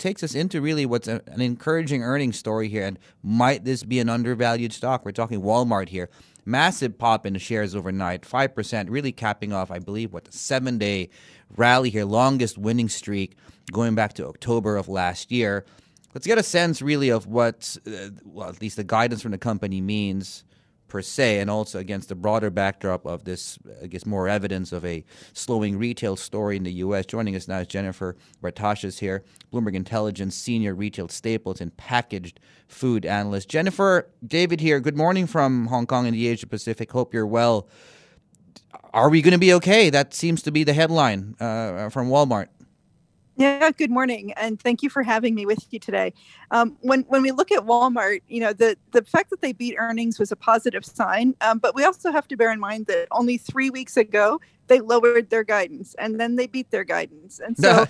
takes us into really what's an encouraging earnings story here. And might this be an undervalued stock? We're talking Walmart here. Massive pop in the shares overnight, 5%, really capping off, I believe, the 7-day rally here, longest winning streak going back to October of last year. Let's get a sense really of what, at least the guidance from the company means per se, and also against the broader backdrop of this, I guess, more evidence of a slowing retail story in the U.S. Joining us now is Jennifer Bartashas here, Bloomberg Intelligence Senior Retail Staples and Packaged Food Analyst. Jennifer, David here. Good morning from Hong Kong and the Asia Pacific. Hope you're well. Are we going to be okay? That seems to be the headline from Walmart. Yeah, good morning, and thank you for having me with you today. When we look at Walmart, the fact that they beat earnings was a positive sign, but we also have to bear in mind that only 3 weeks ago they lowered their guidance, and then they beat their guidance, and so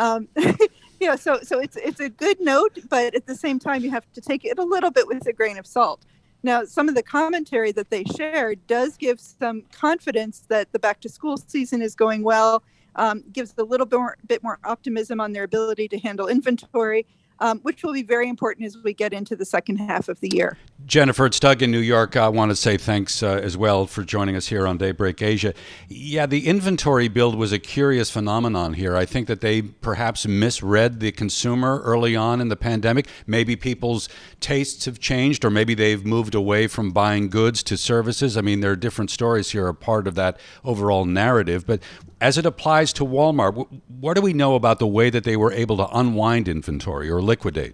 so it's a good note, but at the same time you have to take it a little bit with a grain of salt. Now, some of the commentary that they shared does give some confidence that the back to school season is going well. Gives a little bit more optimism on their ability to handle inventory, which will be very important as we get into the second half of the year. Jennifer, it's Doug in New York. I want to say thanks as well for joining us here on Daybreak Asia. Yeah, the inventory build was a curious phenomenon here. I think that they perhaps misread the consumer early on in the pandemic. Maybe people's tastes have changed, or maybe they've moved away from buying goods to services. I mean, there are different stories here, a part of that overall narrative. But as it applies to Walmart, what do we know about the way that they were able to unwind inventory or liquidate?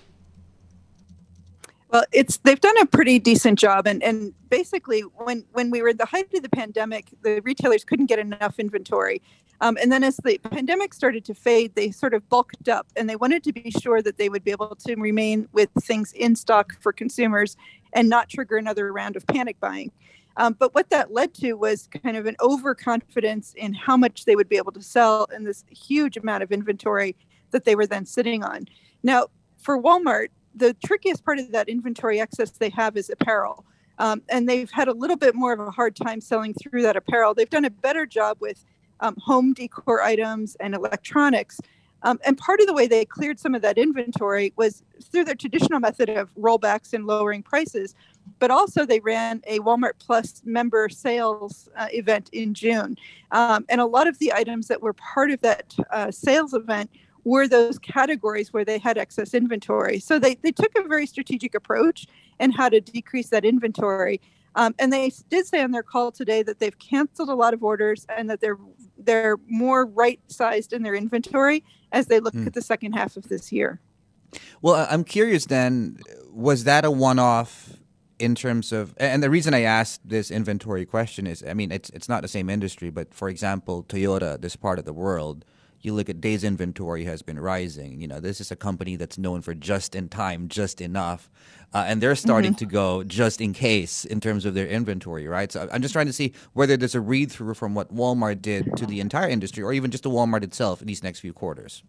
Well, they've done a pretty decent job. And basically, when we were at the height of the pandemic, the retailers couldn't get enough inventory. And then as the pandemic started to fade, they sort of bulked up, and they wanted to be sure that they would be able to remain with things in stock for consumers and not trigger another round of panic buying. But what that led to was kind of an overconfidence in how much they would be able to sell in this huge amount of inventory that they were then sitting on. Now, for Walmart, the trickiest part of that inventory excess they have is apparel. And they've had a little bit more of a hard time selling through that apparel. They've done a better job with home decor items and electronics. And part of the way they cleared some of that inventory was through their traditional method of rollbacks and lowering prices. But also they ran a Walmart Plus member sales event in June. And a lot of the items that were part of that sales event were those categories where they had excess inventory. So they took a very strategic approach in how to decrease that inventory. And they did say on their call today that they've canceled a lot of orders and that they're more right-sized in their inventory as they look at the second half of this year. Well, I'm curious then, was that a one-off in terms of, and the reason I asked this inventory question is, I mean, it's not the same industry, but for example, Toyota, this part of the world, you look at days inventory has been rising. This is a company that's known for just in time, just enough. And they're starting to go just in case in terms of their inventory, right? So I'm just trying to see whether there's a read through from what Walmart did to the entire industry or even just to Walmart itself in these next few quarters.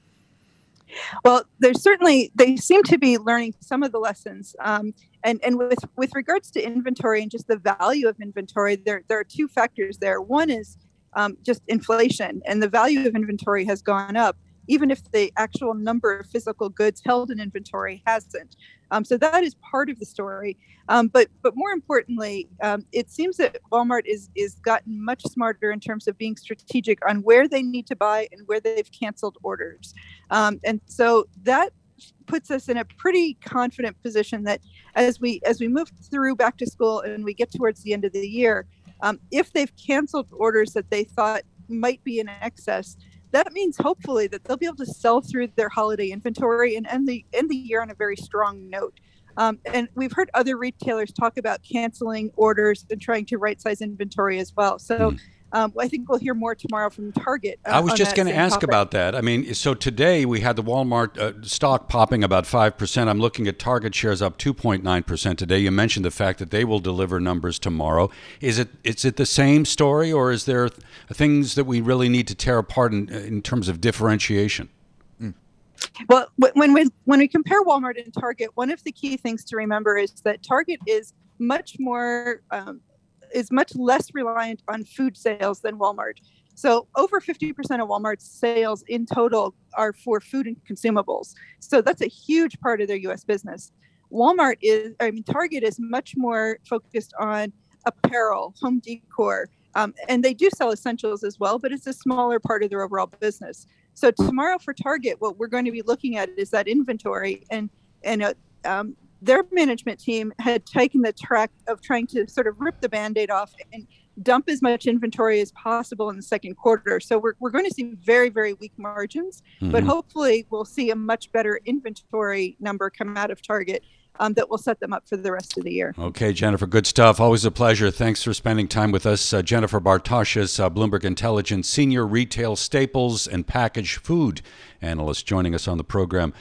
Well, they seem to be learning some of the lessons. And with regards to inventory and just the value of inventory, there are two factors there. One is just inflation, and the value of inventory has gone up, even if the actual number of physical goods held in inventory hasn't. So that is part of the story. But more importantly, it seems that Walmart is gotten much smarter in terms of being strategic on where they need to buy and where they've canceled orders. And so that puts us in a pretty confident position that as we move through back to school and we get towards the end of the year, if they've canceled orders that they thought might be in excess, that means hopefully that they'll be able to sell through their holiday inventory and end the year on a very strong note. And we've heard other retailers talk about canceling orders and trying to right-size inventory as well. So I think we'll hear more tomorrow from Target. I was just going to ask about that. I mean, so today we had the Walmart stock popping about 5%. I'm looking at Target shares up 2.9% today. You mentioned the fact that they will deliver numbers tomorrow. Is it the same story, or is there things that we really need to tear apart in terms of differentiation? Well, when we compare Walmart and Target, one of the key things to remember is that Target is much less reliant on food sales than Walmart. So over 50% of Walmart's sales in total are for food and consumables. So that's a huge part of their U.S. business. Target is much more focused on apparel, home decor, and they do sell essentials as well, but it's a smaller part of their overall business. So tomorrow for Target, what we're going to be looking at is that inventory, and their management team had taken the track of trying to sort of rip the Band-Aid off and dump as much inventory as possible in the second quarter. So we're going to see very, very weak margins, but hopefully we'll see a much better inventory number come out of Target that will set them up for the rest of the year. Okay, Jennifer, good stuff. Always a pleasure. Thanks for spending time with us. Jennifer Bartosius, Bloomberg Intelligence Senior Retail Staples and Packaged Food Analyst, joining us on the program.